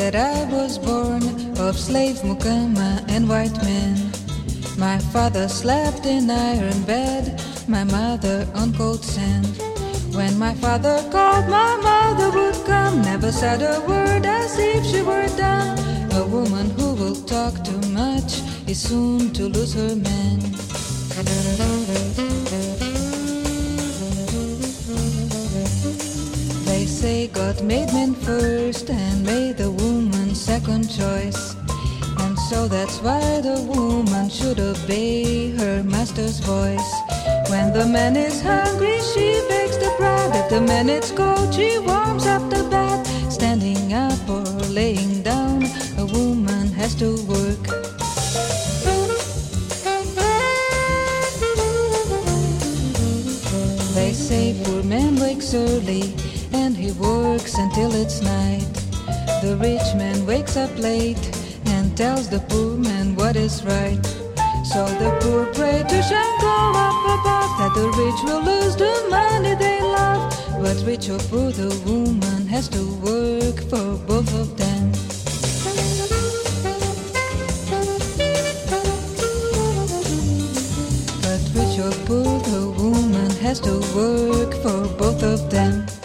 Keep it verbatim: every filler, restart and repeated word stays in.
that I was born of slave mukama and white men. My father slept in iron bed, my mother on cold sand. When my father called, my mother would come, never said a word as if she were dumb. A woman who will talk too much is soon to lose her man. They say God made man first and made the woman second choice. And so that's why the woman should obey her master's voice. When the man is hungry, she bakes the bread. If the man is cold, she warms up the bed. Standing up or laying down, a woman has to work. They say poor man wakes early and he works until it's night. The rich man wakes up late and tells the poor man what is right. So the poor pray to Shango up above that the rich will lose the money they love. But rich or poor, the woman has to work for both of them. But rich or poor, the woman has to work for both of them.